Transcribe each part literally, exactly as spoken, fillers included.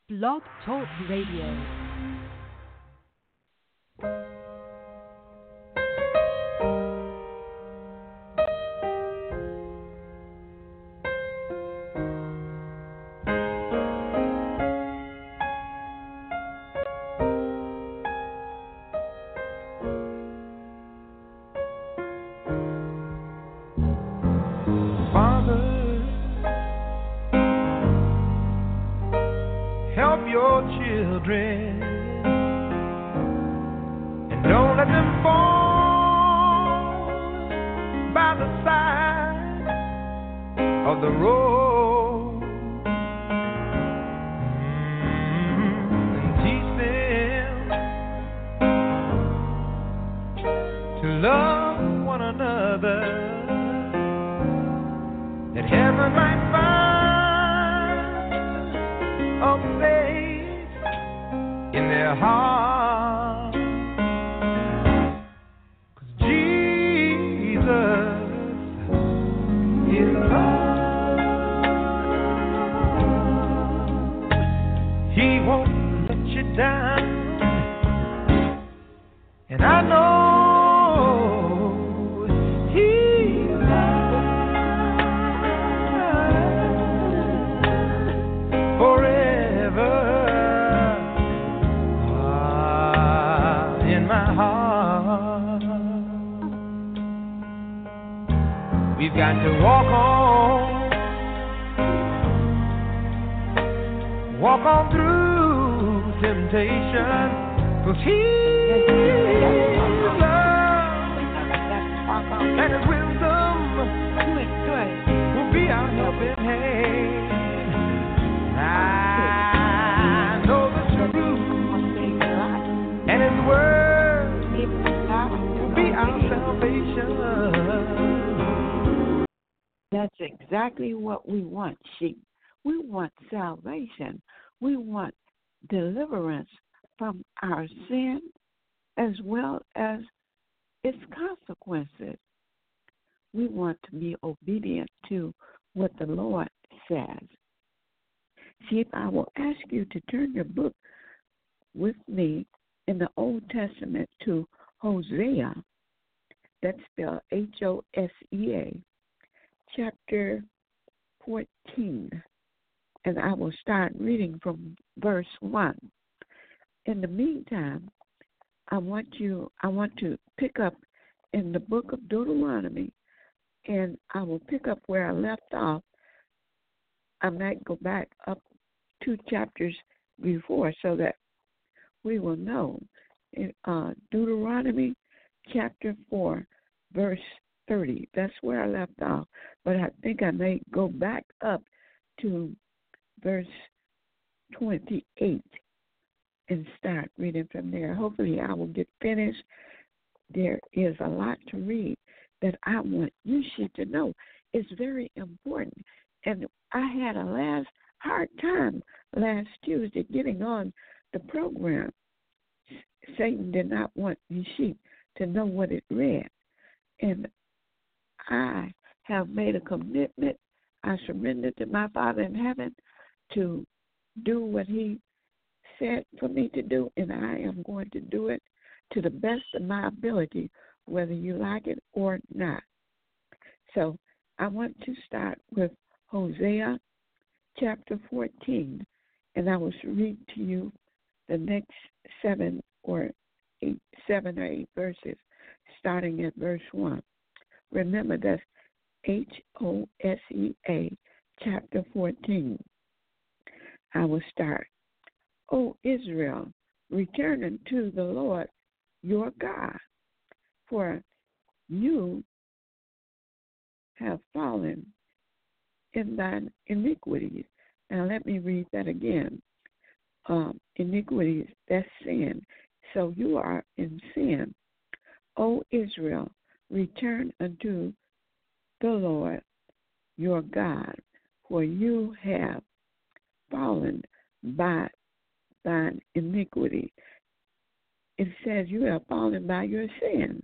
Blog Talk Radio. That's exactly what we want, sheep. We want salvation. We want deliverance from our sin as well as its consequences. We want to be obedient to what the Lord says. Sheep, I will ask you to turn your book with me in the Old Testament to Hosea. That's spelled H O S E A. Chapter fourteen, and I will start reading from verse one. In the meantime, I want you, I want to pick up in the book of Deuteronomy, and I will pick up where I left off. I might go back up two chapters before so that we will know. In uh, Deuteronomy chapter four, verse thirty. That's where I left off. But I think I may go back up to verse twenty-eight and start reading from there. Hopefully I will get finished. There is a lot to read that I want you should to know. It's very important. And I had a last hard time last Tuesday getting on the program. Satan did not want you sheep to know what it read. And I have made a commitment. I surrendered to my Father in heaven to do what he said for me to do, and I am going to do it to the best of my ability, whether you like it or not. So I want to start with Hosea chapter fourteen, and I will read to you the next seven or eight, seven or eight verses, starting at verse one. Remember, that's H O S E A, chapter fourteen. I will start. O Israel, return unto the Lord your God, for you have fallen in thine iniquities. Now let me read that again. Um, iniquities, that's sin. So you are in sin. O Israel, return unto the Lord your God, for you have fallen by thine iniquity. It says you have fallen by your sin.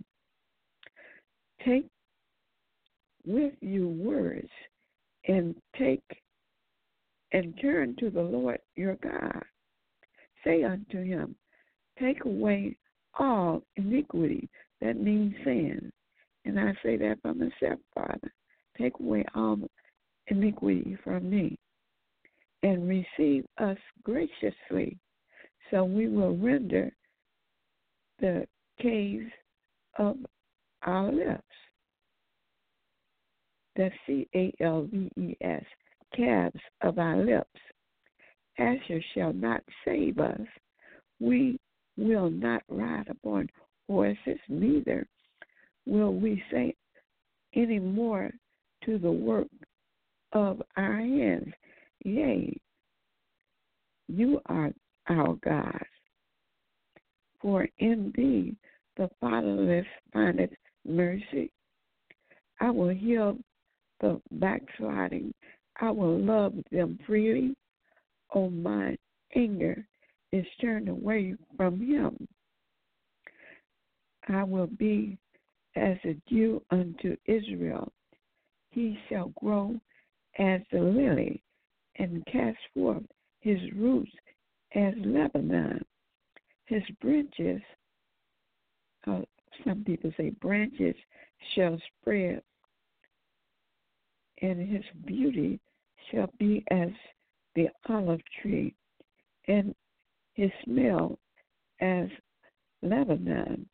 Take with you words and take and turn to the Lord your God. say unto him, take away all iniquity. That means sin. And I say that for myself, Father. Take away all iniquity from me and receive us graciously, so we will render the caves of our lips. That's C A L V E S, calves of our lips. Asher shall not save us. We will not ride upon horses, neither will we say any more to the work of our hands. Yea, you are our God. For in thee the fatherless findeth mercy. I will heal the backsliding. I will love them freely. O my anger is turned away from him. I will be as a dew unto Israel. He shall grow as the lily and cast forth his roots as Lebanon. His branches, uh, some people say branches, shall spread, and his beauty shall be as the olive tree, and his smell as Lebanon.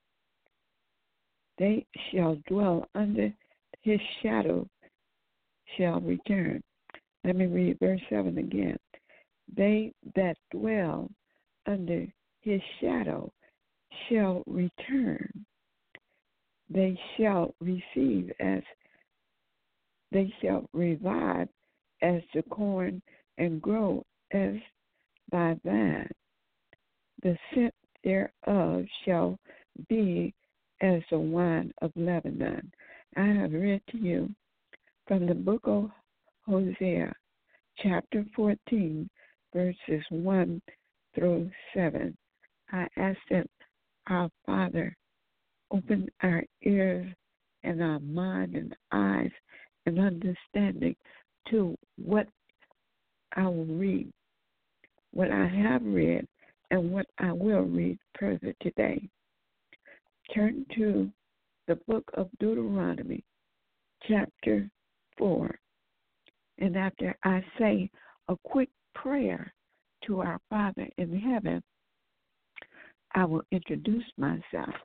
They shall dwell under his shadow shall return. Let me read verse seven again. They that dwell under his shadow shall return. They shall receive as they shall revive as the corn and grow as thy vine. The scent thereof shall be as the wine of Lebanon. I have read to you from the book of Hosea, chapter fourteen, verses one through seven. I ask that our Father open our ears and our mind and eyes and understanding to what I will read, what I have read, and what I will read further today. Turn to the book of Deuteronomy, chapter four. And after I say a quick prayer to our Father in heaven, I will introduce myself.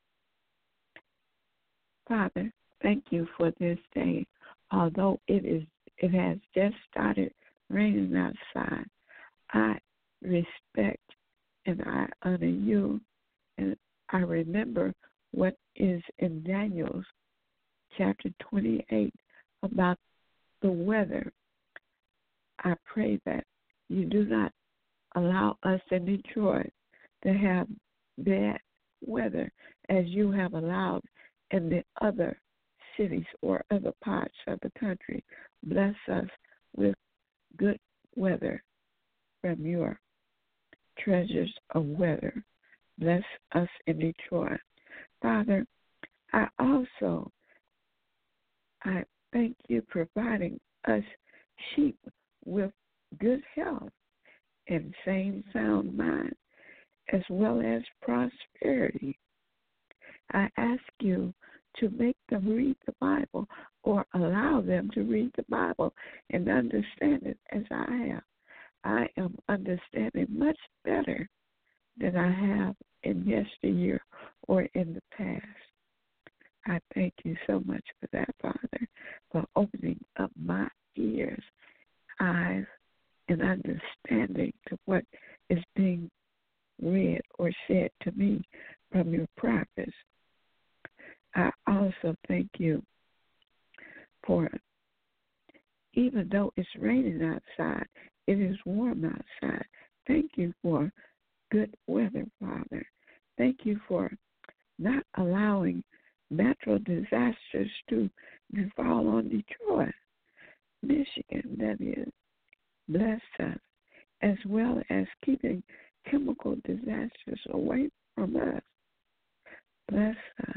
Father, thank you for this day. Although it is, it has just started raining outside, I respect and I honor you, and I remember what is in Daniel chapter twenty-eight about the weather. I pray that you do not allow us in Detroit to have bad weather as you have allowed in the other cities or other parts of the country. Bless us with good weather from your treasures of weather. Bless us in Detroit. Father, I also, I thank you providing us sheep with good health and sane sound mind, as well as prosperity. I ask you to make them read the Bible or allow them to read the Bible and understand it as I have. I am understanding much better than I have in yesteryear or in the past. I thank you so much for that, Father, for opening up my ears, eyes, and understanding to what is being read or said to me from your prophets. I also thank you for, even though it's raining outside, it is warm outside. Thank you for good weather, Father. Thank you for not allowing natural disasters to befall on Detroit, Michigan, that is. Bless us, as well as keeping chemical disasters away from us. Bless us.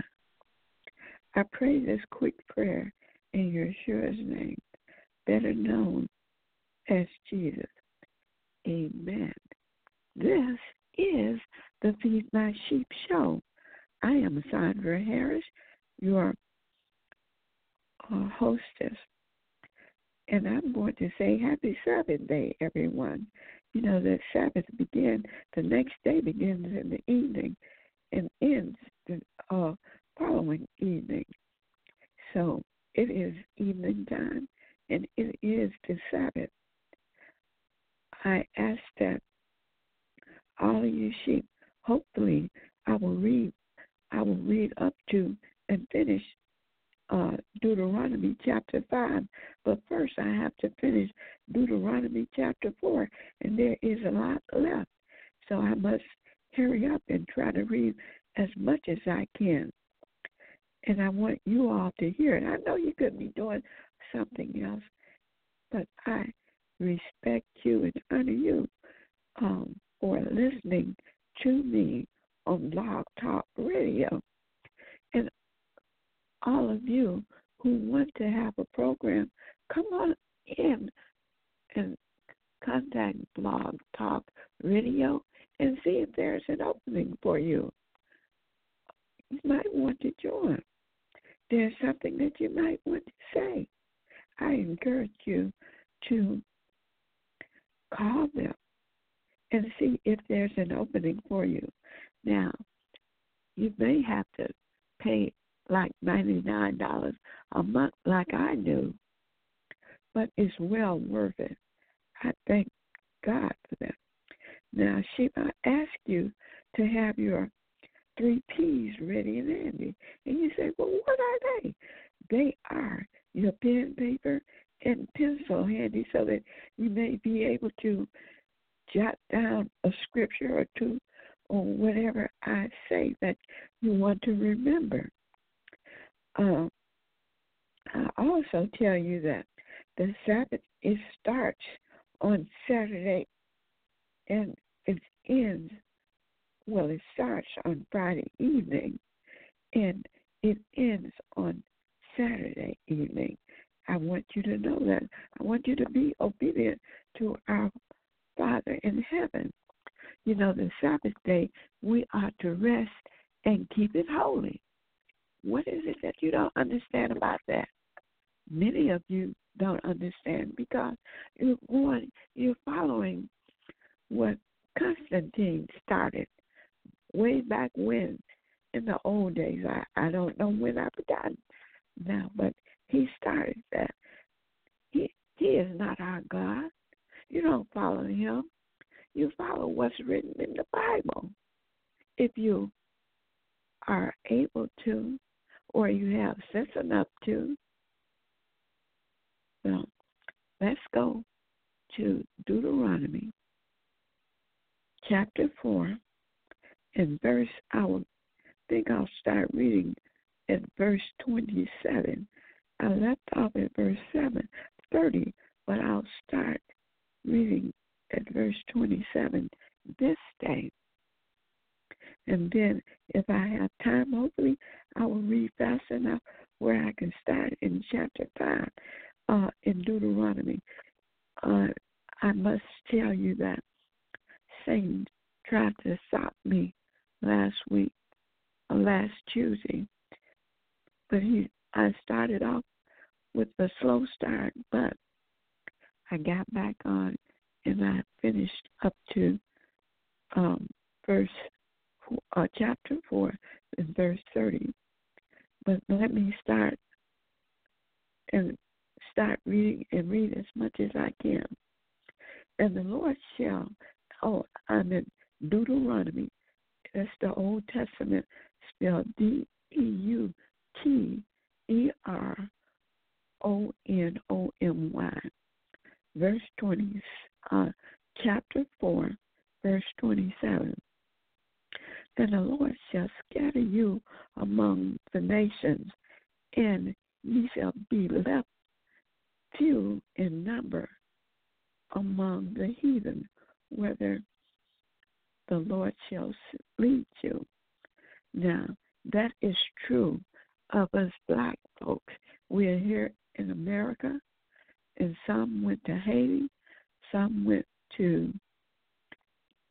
I pray this quick prayer in Yeshua's name, better known as Jesus. Amen. This is the Feed My Sheep show. I am Sandra Harris, your uh, hostess, and I'm going to say happy Sabbath day, everyone. You know that Sabbath begins, the next day begins in the evening and ends the uh, following evening. So it is evening time, and it is the Sabbath. I ask that all of you sheep, hopefully I will read, I will read up to and finish uh, Deuteronomy chapter five. But first I have to finish Deuteronomy chapter four, and there is a lot left. So I must hurry up and try to read as much as I can. And I want you all to hear it. I know you could be doing something else, but I respect you and honor you um, for listening to me on Blog Talk Radio. And all of you who want to have a program, come on in and contact Blog Talk Radio and see if there's an opening for you. You might want to join. There's something that you might want to say. I encourage you to call them and see if there's an opening for you. Now, you may have to pay like ninety-nine dollars a month like I do, but it's well worth it. I thank God for that. Now, Sheep, I ask you to have your three P's ready and handy. And you say, well, what are they? They are your pen, paper, and pencil handy so that you may be able to jot down a scripture or two on whatever I say that you want to remember. Uh, I also tell you that the Sabbath, it starts on Saturday and it ends, well, it starts on Friday evening and it ends on Saturday evening. I want you to know that. I want you to be obedient to our Father in heaven. You know, the Sabbath day, we are to rest and keep it holy. What is it that you don't understand about that? Many of you don't understand because you're going, you're following what Constantine started way back when, in the old days. I, I don't know when, I've forgotten now, but he started that. He he is not our God. You don't follow him. You follow what's written in the Bible. If you are able to, or you have sense enough to, well, let's go to Deuteronomy chapter four and verse, I will think I'll start reading at verse twenty-seven. I left off at verse seven, thirty, but I'll start reading at verse twenty-seven this day. And then if I have time, hopefully I will read fast enough where I can start in chapter five uh, in Deuteronomy. Uh, I must tell you that Satan tried to stop me last week, uh, last Tuesday, but he I started off with a slow start, but I got back on and I finished up to um, verse uh, chapter four and verse thirty. But let me start and start reading and read as much as I can. And the Lord shall, oh, I'm in Deuteronomy. That's the Old Testament spelled D E U T E R O N O M Y. Verse twenty, uh, chapter four, verse twenty-seven. And the Lord shall scatter you among the nations, and ye shall be left few in number among the heathen, whither the Lord shall lead you. Now, that is true of us black folks. We are here in America, and some went to Haiti, some went to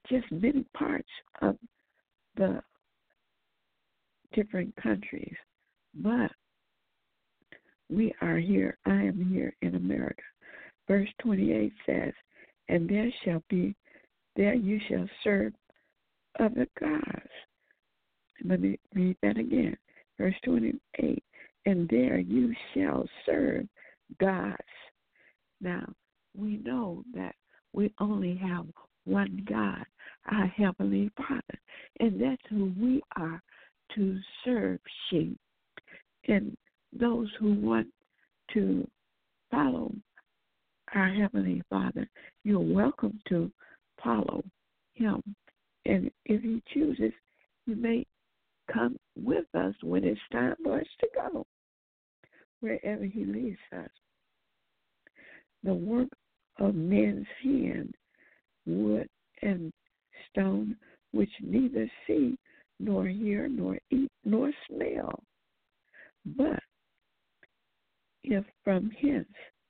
just many parts of the different countries. But we are here. I am here in America. Verse twenty-eight says, and there shall be, there you shall serve other gods. Let me read that again. Verse twenty-eight, and there you shall serve gods. Now, we know that we only have one God, our Heavenly Father, and that's who we are to serve, sheep. And those who want to follow our Heavenly Father, you're welcome to follow Him. And if He chooses, you may come with us when it's time for us to go, wherever He leads us. The work of men's hand, wood and stone, which neither see, nor hear, nor eat, nor smell. But if from hence,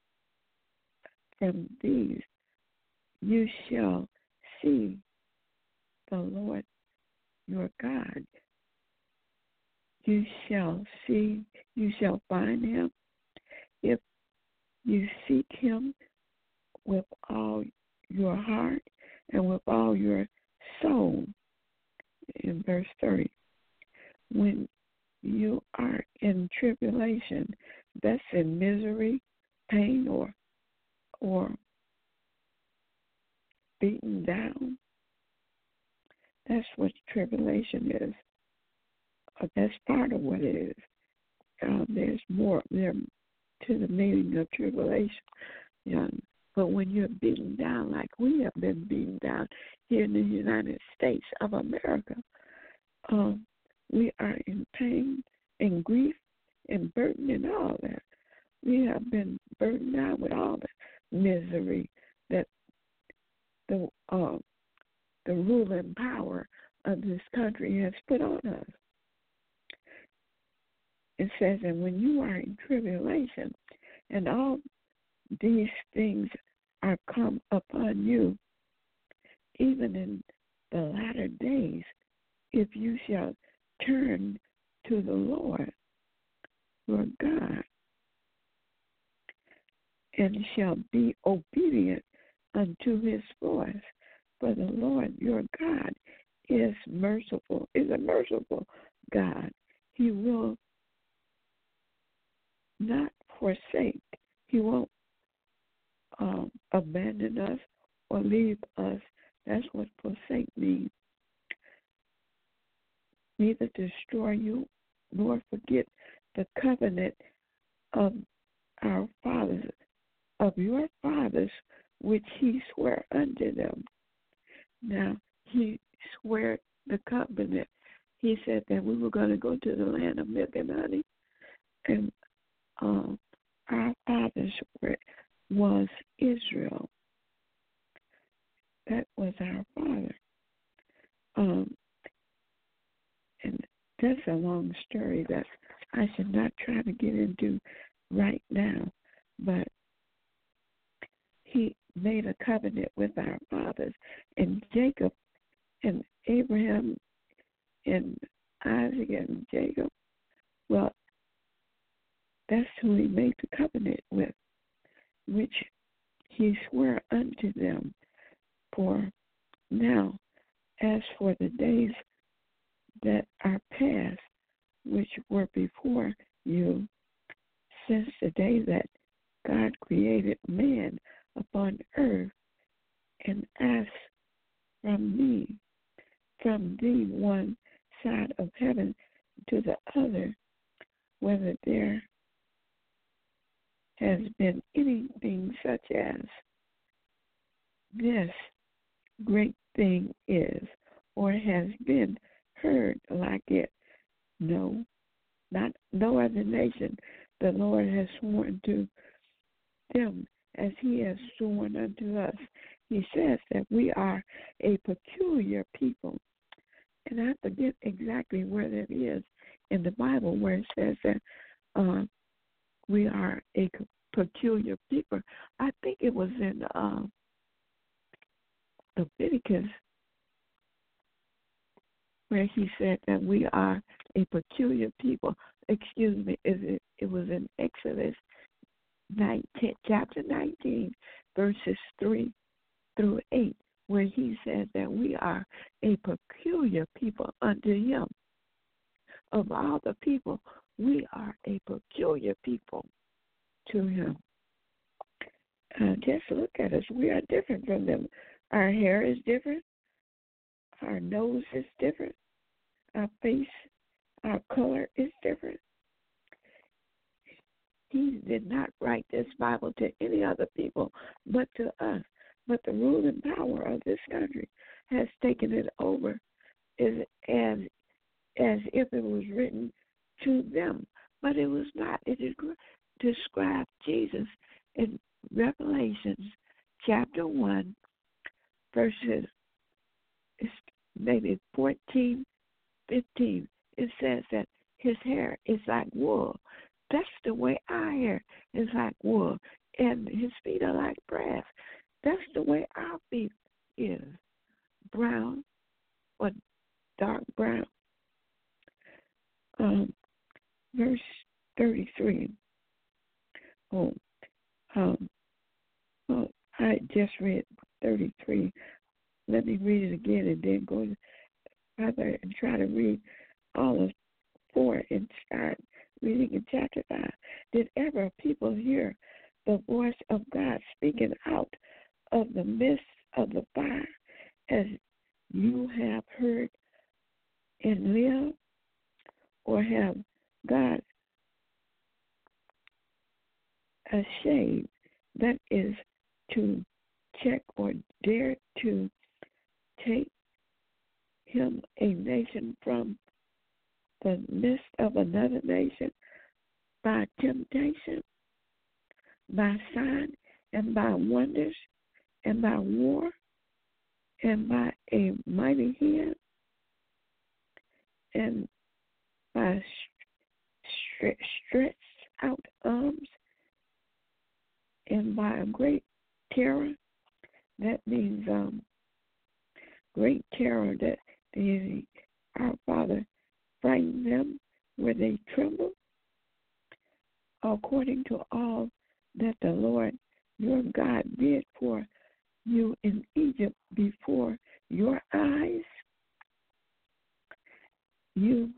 from these, you shall see the Lord your God, you shall see, you shall find Him, if you seek Him with all your heart and with all your soul. In verse thirty, when you are in tribulation, that's in misery, pain, or or beaten down, that's what tribulation is. Uh, that's part of what it is. Uh, there's more there to the meaning of tribulation. You know, but when you're beaten down like we have been beaten down here in the United States of America, um, we are in pain and grief and burden and all that. We have been burdened down with all the misery that the uh, the ruling power of this country has put on us. It says, and when you are in tribulation and all these things are come upon you, even in the latter days, if you shall turn to the Lord your God and shall be obedient unto His voice, for the Lord your God is merciful, is a merciful God. He will not forsake. He won't um, abandon us or leave us. That's what forsake means. Neither destroy you nor forget the covenant of our fathers, of your fathers, which He swore unto them. Now, He swore the covenant. He said that we were going to go to the land of milk and honey, and um, our fathers were, was Israel. That was our father. Um, and that's a long story that I should not try to get into right now, but He made a covenant with our fathers, and Jacob and Abraham and Isaac and Jacob, well, that's who He made the covenant with, which He swore unto them. For now, as for the days that are past, which were before you, since the day that God created man upon earth, and asked from me, from thee one side of heaven to the other, whether there has been anything such as this great thing is, or has been heard like it. No, not no other nation. The Lord has sworn to them as He has sworn unto us. He says that we are a peculiar people. And I forget exactly where that is in the Bible, where it says that uh, we are a peculiar people. I think it was in uh, Leviticus where he said that we are a peculiar people. Excuse me, is it, it was in Exodus nineteen, chapter nineteen, verses three through eight, where he said that we are a peculiar people unto him. Of all the people, we are a peculiar people to him. Uh, just look at us. We are different from them. Our hair is different. Our nose is different. Our face, our color is different. He did not write this Bible to any other people but to us. But the ruling power of this country has taken it over as, as, as if it was written to them. But it was not. It described Jesus in Revelations chapter one, verses maybe fourteen, fifteen. It says that his hair is like wool. That's the way our hair is like wool, and his feet are like brass. That's the way our feet is, brown or dark brown. Um, verse thirty-three. Oh, um, oh, I just read thirty-three. Let me read it again and then go further and try to read all of four and start reading in chapter five. Did ever people hear the voice of God speaking out of the midst of the fire, as you have heard and live? Or have God a shade, that is to check or dare to take him a nation from the midst of another nation by temptation, by sign, and by wonders, and by war, and by a mighty hand, and by stretched out arms, and by a great terror? That means um, great terror, that the, our Father frightened them where they trembled, according to all that the Lord your God did for you in Egypt before your eyes. You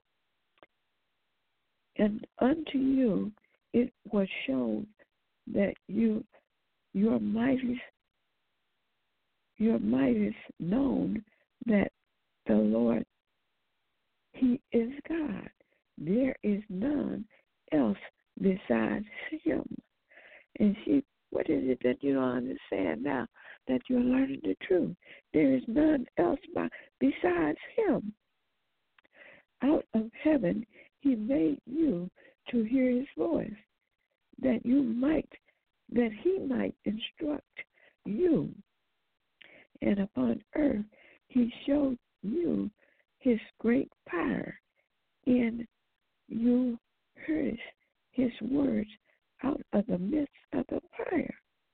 and unto you it was shown that you your might is your might is known, that the Lord, he is God. There is none else besides him. And see, what is it that you don't understand now that you're learning the truth? There is none else by, besides him. Out of heaven he made you to hear his voice, that you might, that he might instruct you. And upon earth he showed you his great power, and you heard his words out of the midst of the fire,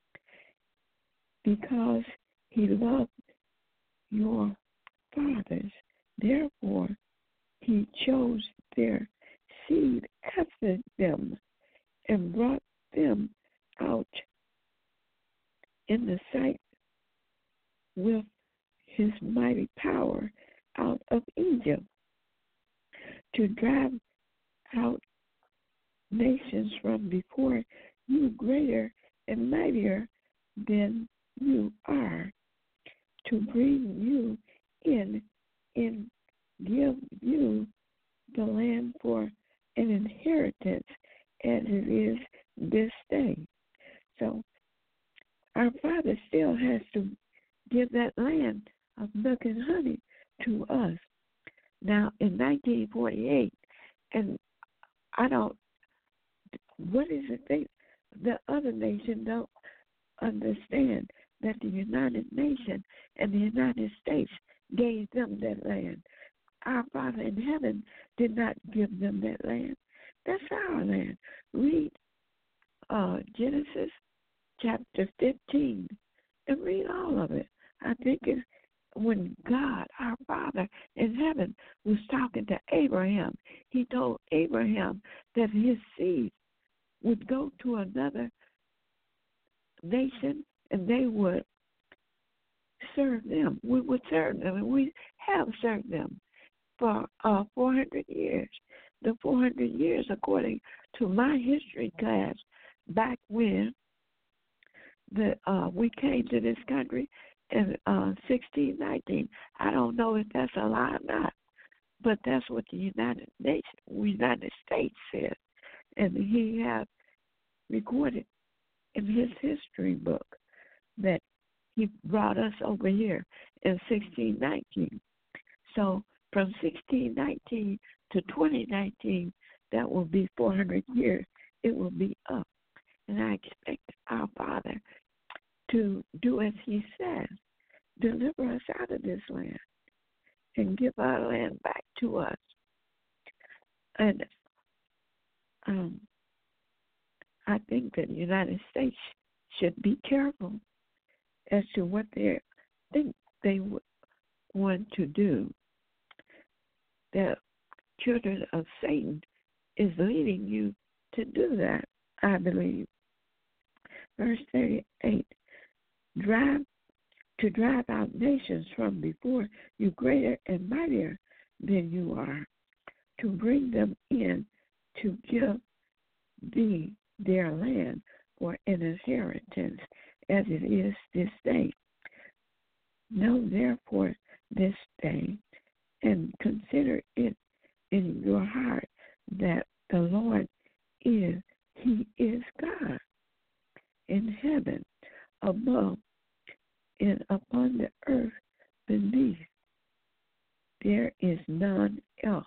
because he loved your fathers. Therefore he chose their seed after them and brought them out in the sight with his mighty power out of Egypt, to drive out nations from before you, greater and mightier than you are, to bring you in and give you the land for an inheritance, as it is this day. So our Father still has to give that land of milk and honey to us. Now, in nineteen forty-eight, and I don't, what is it they, the other nation don't understand, that the United Nations and the United States gave them that land. Our Father in heaven did not give them that land. That's our land. Read uh, Genesis chapter fifteen and read all of it. I think it's when God, our Father in heaven, was talking to Abraham, he told Abraham that his seed would go to another nation and they would serve them. We would serve them, and we have served them for uh, four hundred years. The four hundred years, according to my history class, back when the uh, we came to this country in uh, sixteen nineteen. I don't know if that's a lie or not, but that's what the United Nations, United States said, and he has recorded in his history book that he brought us over here in sixteen nineteen. So from sixteen nineteen to twenty nineteen, that will be four hundred years. It will be up. And I expect our Father to do as he says, deliver us out of this land and give our land back to us. And um, I think that the United States should be careful as to what they think they would want to do. The children of Satan is leading you to do that, I believe. Verse thirty-eight, drive to drive out nations from before you greater and mightier than you are, to bring them in to give thee their land for an inheritance, as it is this day. Know therefore this day, and consider it in your heart, that the Lord is, he is God in heaven above and upon the earth beneath. There is none else.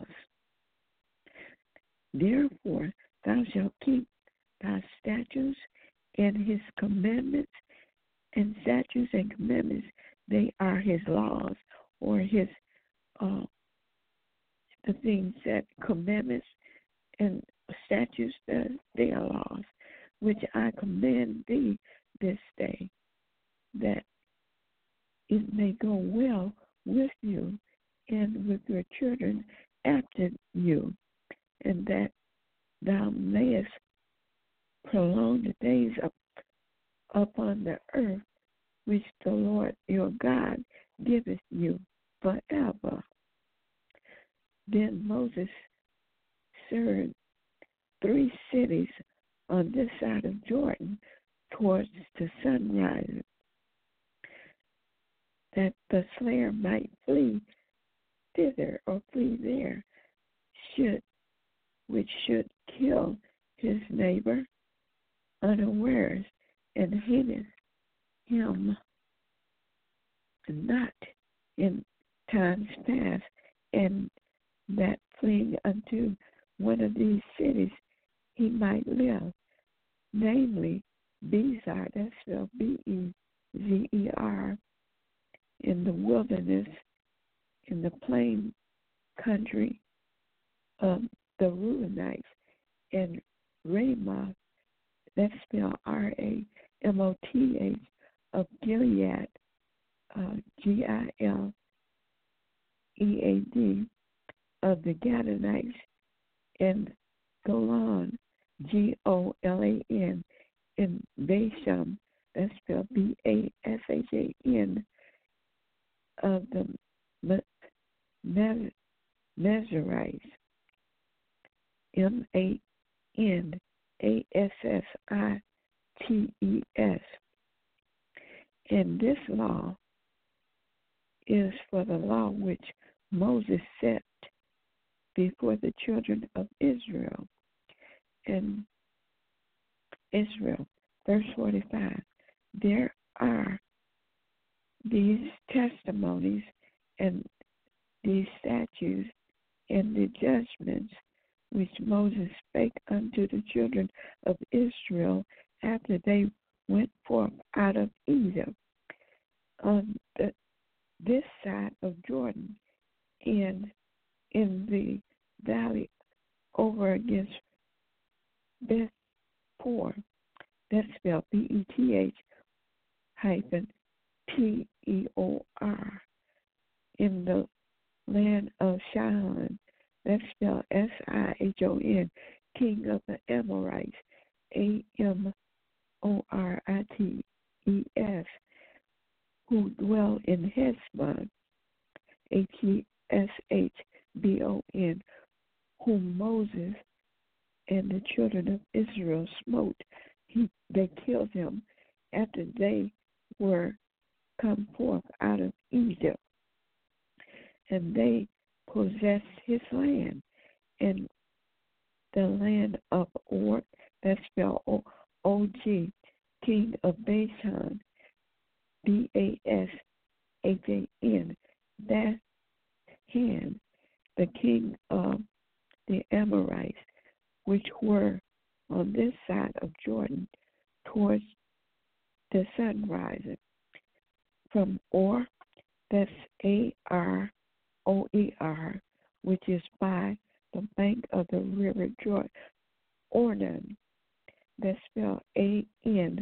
Therefore thou shalt keep thy statutes and his commandments, and statutes and commandments, they are his laws, or his uh, the things that commandments and statutes, that they are laws, which I command thee this day, that it may go well with you and with your children after you, and that thou mayest prolong the days up, upon the earth, which the Lord your God giveth you forever. Then Moses served three cities on this side of Jordan towards the sunrise, that the slayer might flee thither or flee there, should which should kill his neighbor unawares, and hateth him not in times past, and that fleeing unto one of these cities he might live, namely Bezer, that's spelled B E Z E R, in the wilderness, in the plain country of the Reubenites, and Ramoth, that's spelled R A M O T H, of Gilead, uh, G I L E A D, of the Gadonites, and Golan, G O L A N, in Bashan, that's spelled B A S H A N, of the Mezerites, M A N A S S I T E S. And this law is for the law which Moses set before the children of Israel. And Israel, verse forty-five, there are these testimonies and these statutes and the judgments which Moses spake unto the children of Israel after they went forth out of Egypt, on the, this side of Jordan, and in the valley over against Beth Peor, that's spelled B E T H hyphen P E O R, in the land of Shihon, that's spelled S I H O N, king of the Amorites, A M O R I T E S, who dwell in Heshbon, H E S H B O N, whom Moses and the children of Israel smote. He, they killed him after they were come forth out of Egypt, and they possessed his land, and the land of Og, that's spelled O G, king of Bashan, B A S H A N, that hand, the king of the Amorites, which were on this side of Jordan towards the sunrise. From Or, that's A R O E R, which is by the bank of the river Jordan, Ornan, that's spelled A N,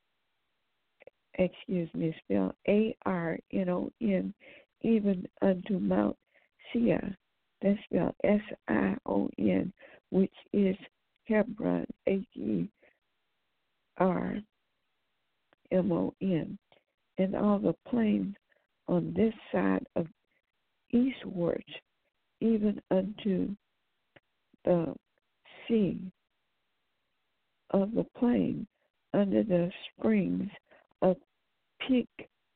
excuse me, spelled A R N O N, even unto Mount Seir, that's spelled S I O N, which is Hebron, H E R M O N, and all the plains on this side of eastwards, even unto the sea of the plain under the springs of Pishon.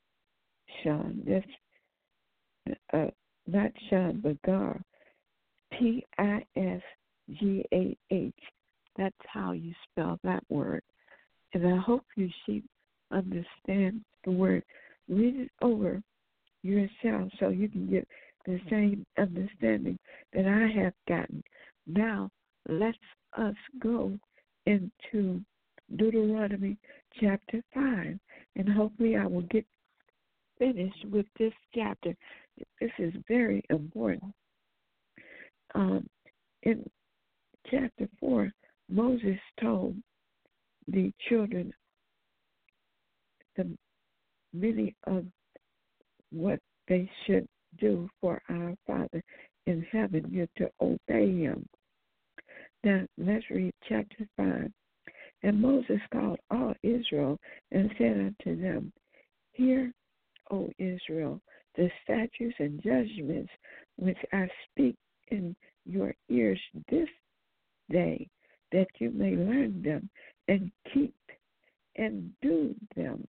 That's uh, not Shan, but Gar. P I S G A H. That's how you spell that word. And I hope you see, understand the word. Read it over yourself so you can get the same understanding that I have gotten. Now, let's us go into Deuteronomy chapter five, and hopefully I will get finished with this chapter. This is very important. Um, in chapter four, Moses told the children the many of what they should do for our Father in heaven, you're to obey him. Now, let's read chapter five. And Moses called all Israel and said unto them, Hear, O Israel, the statutes and judgments which I speak in your ears this day, that you may learn them and keep and do them.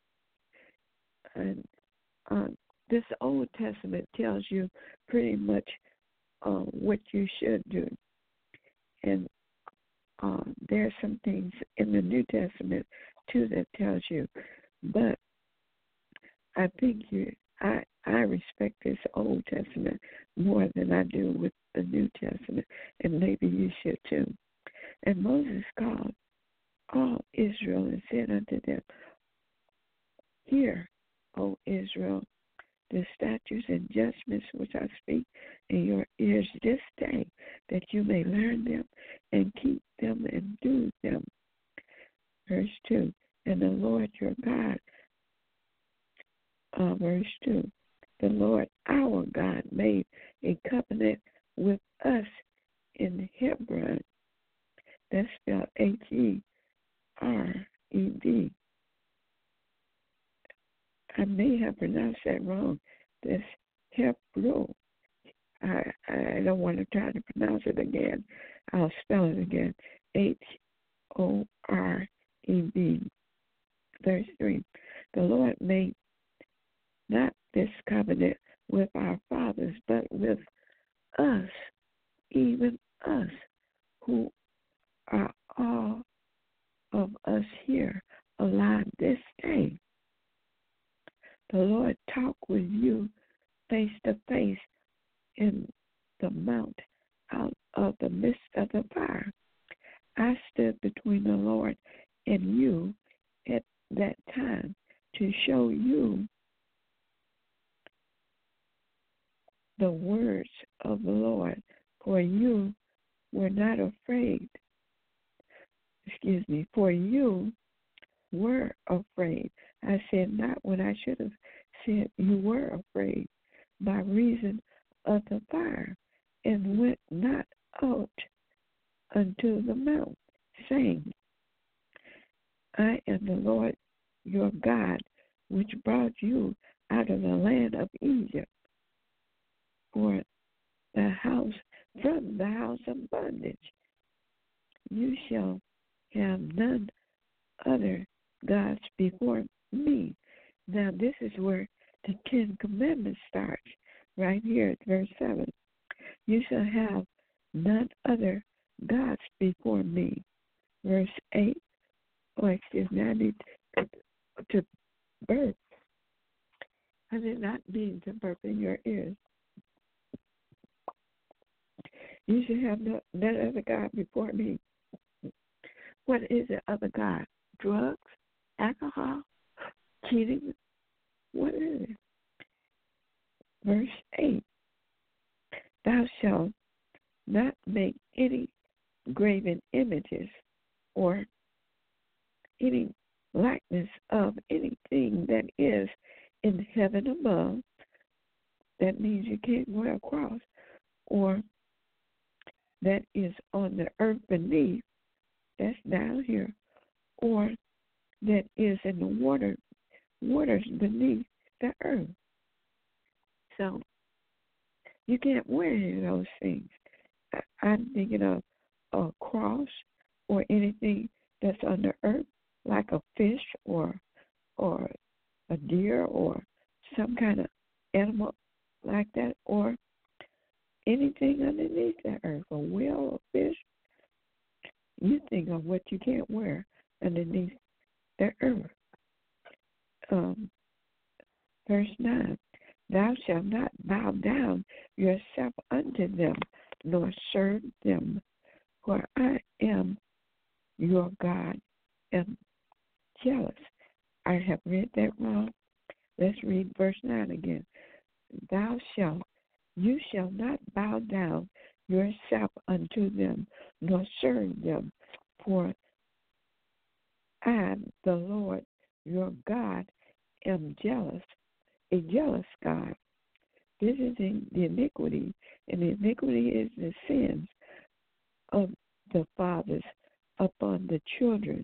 And uh, this Old Testament tells you pretty much uh, what you should do. And uh, there are some things in the New Testament, too, that tells you. But I think you, I, I respect this Old Testament more than I do with the New Testament, and maybe you should, too. And Moses called all Israel and said unto them, Hear, O Israel, the statutes and judgments which I speak in your ears this day, that you may learn them and keep them and do them. Verse two, and the Lord your God, uh, verse two, the Lord our God made a covenant with us in Hebron. That's spelled H E R E D. I may have pronounced that wrong. That's Hebron. I, I don't want to try to pronounce it again. I'll spell it again. H O R E D. Verse three. The Lord made not this covenant with our fathers, but with us, even us, who are all of us here alive this day. The Lord talked with you face to face in the mount out of the midst of the fire. I stood between the Lord and you at that time to show you the words of the Lord, for you were not afraid. Excuse me, for you were afraid. I said not when I should have said you were afraid by reason of the fire, and went not out unto the mount, saying, I am the Lord your God, which brought you out of the land of Egypt, for the house from the house of bondage. You shall have none other gods before me. Now this is where the Ten Commandments starts, right here at verse seven. You shall have none other gods before me. Verse eight, oh excuse me, I need to burp. I did not mean to burp in your ears. You should have no, none other God before me. What is the other God? Drugs? Alcohol? Cheating? What is it? Verse eight. Thou shalt not make any graven images or any likeness of anything that is in heaven above. That means you can't wear a cross. Or that is on the earth beneath. That's down here. Or that is in the water, waters beneath the earth. So you can't wear any of those things. I, I'm thinking of a cross or anything that's on the earth, like a fish or or a deer or some kind of animal like that, or anything underneath the earth, a whale, a fish. You think of what you can't wear underneath the earth. Um, verse nine, thou shalt not bow down yourself unto them, nor serve them, for I am your God, am jealous. I have read that wrong. Let's read verse nine again. Thou shalt, you shall not bow down yourself unto them, nor serve them, for I, the Lord your God, am jealous, a jealous God, visiting the iniquity, and the iniquity is the sins of the fathers upon the children,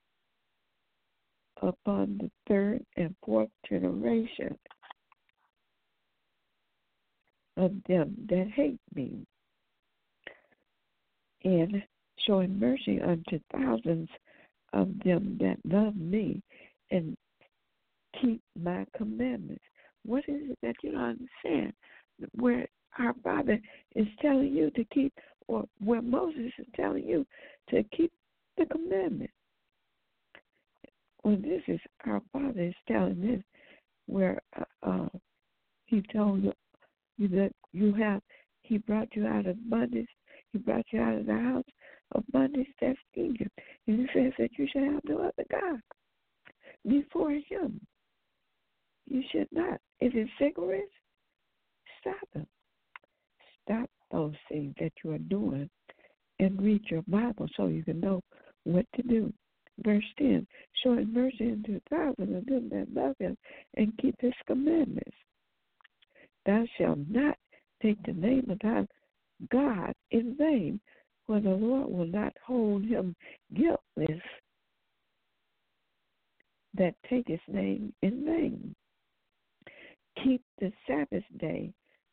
upon the third and fourth generation of them that hate me, and showing mercy unto thousands of them that love me and keep my commandments. What is it that you don't understand? Where our Father is telling you to keep, or where Moses is telling you to keep the commandment. Well, this is our Father is telling this, where uh, uh, He told you, you that you have, He brought you out of bondage. He brought you out of the house of bondage, that's Egypt. And He says that you shall have no other God before Him. You should not. If it's cigarettes, stop them. Stop those things that you are doing and read your Bible so you can know what to do. Verse ten, showing mercy unto thousands of them that love Him and keep His commandments. Thou shalt not take the name of thy God in vain, for the Lord will not hold him guiltless that take His name in vain. Keep the Sabbath day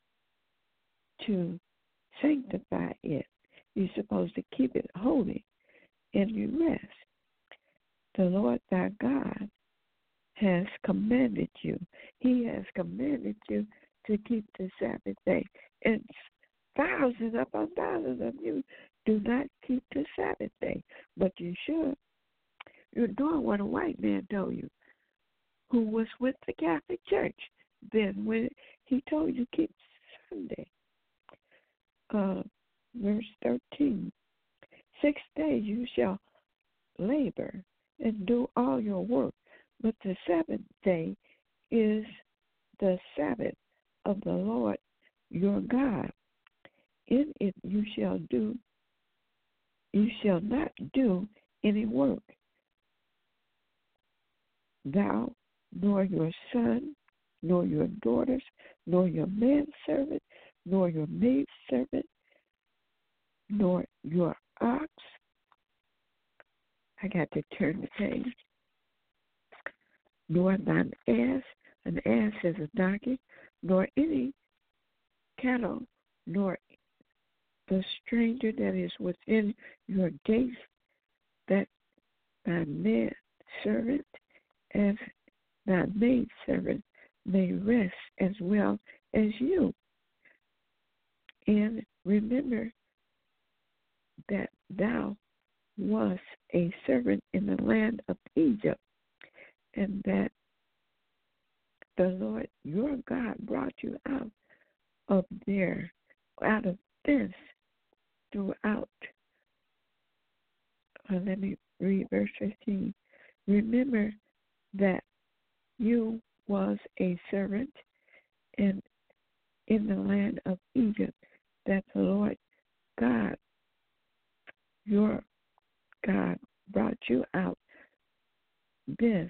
to sanctify it. You're supposed to keep it holy and you rest. The Lord thy God has commanded you. He has commanded you to keep the Sabbath day. And thousands upon thousands of you do not keep the Sabbath day, but you should. You're doing what a white man told you, who was with the Catholic Church. Then when he told you keep Sunday, uh, verse thirteen, six days you shall labor and do all your work, but the seventh day is the Sabbath of the Lord your God. In it you shall do, you shall not do any work, thou, nor your son, nor your daughters, nor your manservant, nor your maidservant, nor your ox. I got to turn the page. Nor thine ass, an ass is a donkey, nor any cattle, nor the stranger that is within your gates, that thy man servant as thy maid servant may rest as well as you. And remember that thou wast a servant in the land of Egypt, and that the Lord your God brought you out of there, out of this, throughout. Uh, let me read verse fifteen. Remember that you was a servant in, in the land of Egypt, that the Lord God, your God, brought you out this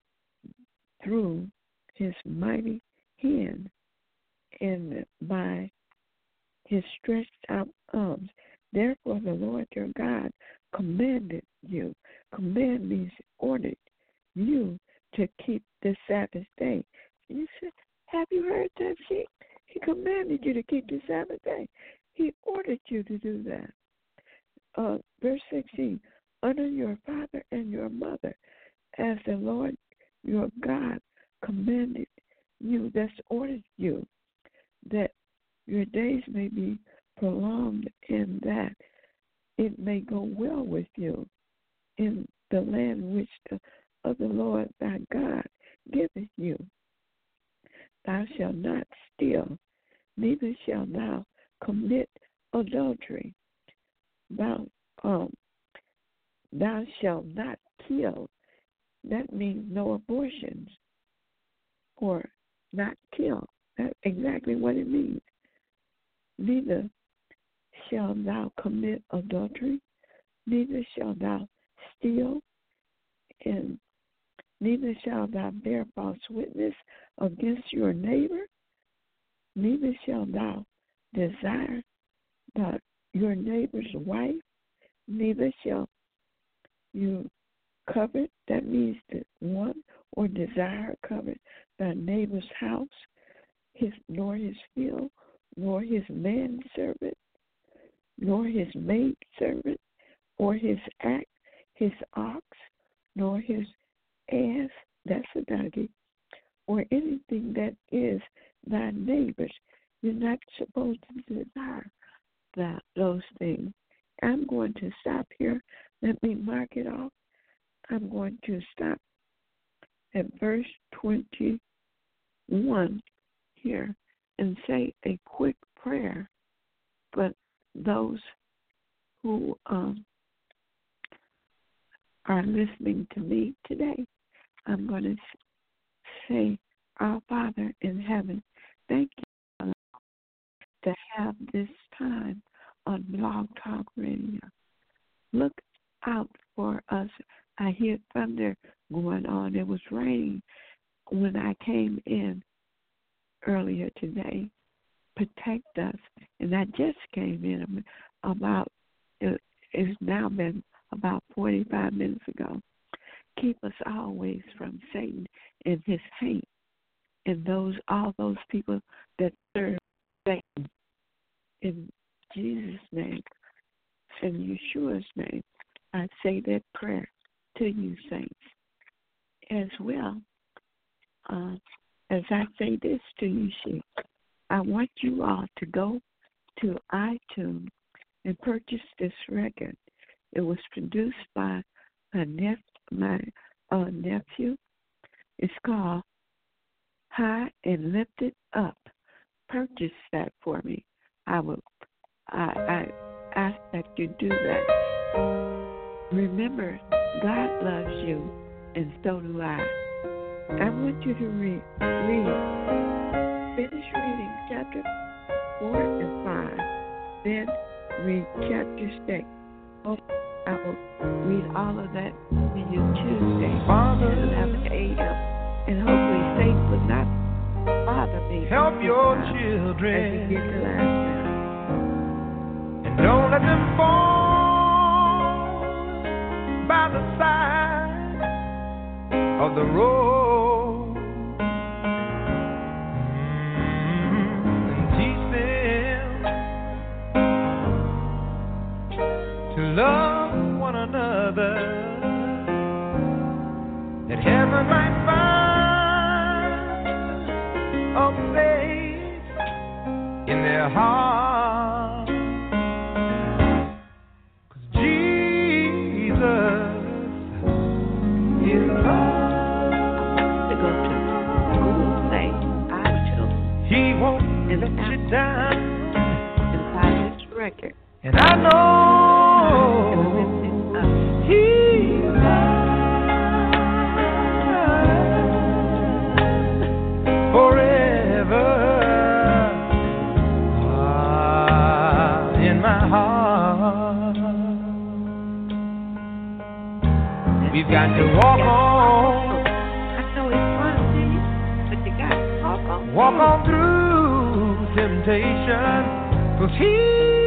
through his mighty hand and by his stretched out arms. Therefore the Lord your God commanded you. Command means ordered you to keep the Sabbath day. You said, have you heard that? She, he commanded you to keep the Sabbath day. He ordered you to do that. Uh, verse sixteen, honor your father and your mother as the Lord your God commanded you, that's ordered you, that your days may be prolonged and that it may go well with you in the land which the, of the Lord thy God giveth you. Thou shalt not steal, neither shalt thou commit adultery. Thou, um, thou shalt not kill. That means no abortions or not kill. That's exactly what it means. Neither shalt thou commit adultery, neither shalt thou steal, and neither shalt thou bear false witness against your neighbor, neither shalt thou desire the, your neighbor's wife, neither shall you covet, that means to want or desire covet thy neighbor's house, his nor his field, nor his manservant, nor his maidservant, or his act, his ox, nor his ass, that's a donkey, or anything that is thy neighbor's. You're not supposed to desire that those things. I'm going to stop here. Let me mark it off. I'm going to stop at verse twenty-one here and say a quick prayer. But those who um, are listening to me today, I'm going to say, our Father in heaven, thank you to have this time on Blog Talk Radio. Look out for us. I hear thunder going on. It was raining when I came in earlier today. Protect us. And I just came in about, it's now been about forty-five minutes ago. Keep us always from Satan and his hate and those all those people that serve Satan. In Jesus' name, in Yeshua's name, I say that prayer to you, saints, as well. Uh, as I say this to you, sheep, I want you all to go to iTunes and purchase this record. It was produced by a nep- my uh, nephew. It's called High and Lifted Up. Purchase that for me. I will. I, I ask that you do that. Remember, God loves you, and so do I. I want you to read, read, finish reading chapter four and five, then read chapter six. Hope I will read all of that to you Tuesday at eleven a.m. And hopefully Satan will not Father, be help your as children, you did the last time. and don't let them fall by the side of the road. Mm, and teach them to love one another, that heaven might find a place in their heart. 'Cause Jesus is love. To go to school, say, our children, He won't and let you down. inside this record, And I and know lifting up. He's forever ah, in my heart. We've got to walk on, I know it's fun to you, but you got to walk on. walk on through temptation, 'cause He